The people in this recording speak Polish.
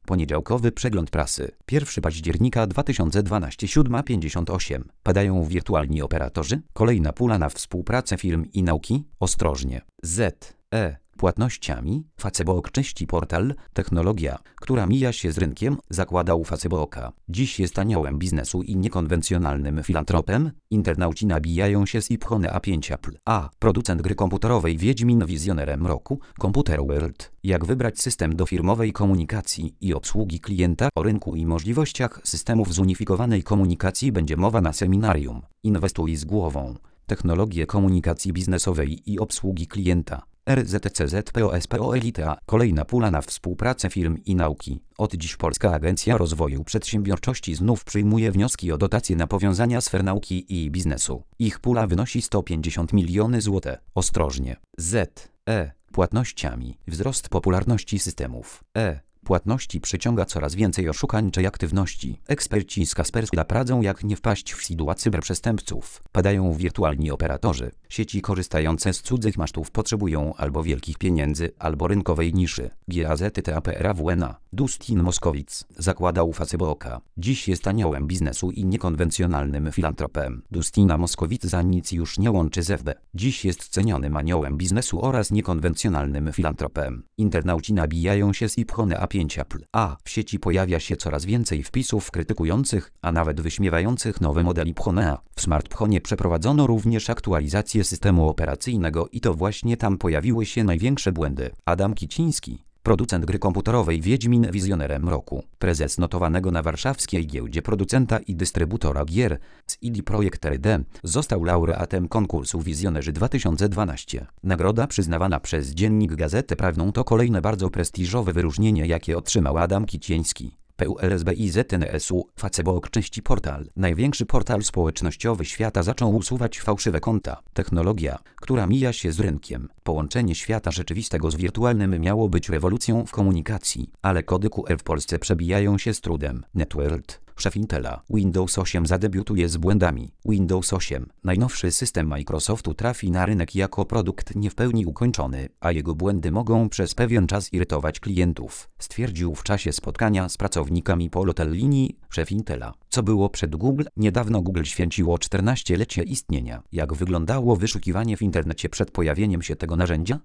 Poniedziałkowy przegląd prasy. 1 października 2012, 7:58. Padają wirtualni operatorzy? Kolejna pula na współpracę firm i nauki? Ostrożnie. Płatnościami? Facebook czyści portal, technologia, która mija się z rynkiem, zakładał Facebook. Dziś jest aniołem biznesu i niekonwencjonalnym filantropem. Internauci nabijają się z iPhone A5 Apple. Producent gry komputerowej Wiedźmin wizjonerem roku, Computer World. Jak wybrać system do firmowej komunikacji i obsługi klienta? O rynku i możliwościach systemów zunifikowanej komunikacji będzie mowa na seminarium. Inwestuj z głową. Technologie komunikacji biznesowej i obsługi klienta. RZCZPOSPO Elite. Kolejna pula na współpracę firm i nauki. Od dziś Polska Agencja Rozwoju Przedsiębiorczości znów przyjmuje wnioski o dotacje na powiązania sfer nauki i biznesu. Ich pula wynosi 150 milionów złotych. Ostrożnie. Płatnościami. Wzrost popularności systemów płatności przyciąga coraz więcej oszukań czy aktywności. Eksperci z Kaspersky radzą, jak nie wpaść w sidła cyberprzestępców. Padają wirtualni operatorzy. Sieci korzystające z cudzych masztów potrzebują albo wielkich pieniędzy, albo rynkowej niszy. GAZTAPRAWNA. Dustin Moskowitz zakładał Facebook. Dziś jest aniołem biznesu i niekonwencjonalnym filantropem. Dustina Moskowitza nic już nie łączy z FB. Dziś jest cenionym aniołem biznesu oraz niekonwencjonalnym filantropem. Internauci nabijają się z iPhone A5 Apple. W sieci pojawia się coraz więcej wpisów krytykujących, a nawet wyśmiewających nowy model iPhone'a. W smartfonie przeprowadzono również aktualizację systemu operacyjnego i to właśnie tam pojawiły się największe błędy. Adam Kiciński, producent gry komputerowej Wiedźmin wizjonerem roku, prezes notowanego na warszawskiej giełdzie producenta i dystrybutora gier CD Projekt RD, został laureatem konkursu Wizjonerzy 2012. Nagroda przyznawana przez Dziennik Gazetę Prawną to kolejne bardzo prestiżowe wyróżnienie, jakie otrzymał Adam Kiciński. PULSBIZNSU. Facebook czyści portal. Największy portal społecznościowy świata zaczął usuwać fałszywe konta. Technologia, która mija się z rynkiem. Połączenie świata rzeczywistego z wirtualnym miało być rewolucją w komunikacji, ale kody QR w Polsce przebijają się z trudem. NetWorld, szef Intela. Windows 8 zadebiutuje z błędami. Windows 8, najnowszy system Microsoftu, trafi na rynek jako produkt nie w pełni ukończony, a jego błędy mogą przez pewien czas irytować klientów, stwierdził w czasie spotkania z pracownikami Polotel-linii szef Intela. Co było przed Google? Niedawno Google święciło 14-lecie istnienia. Jak wyglądało wyszukiwanie w internecie przed pojawieniem się tego narzędzia?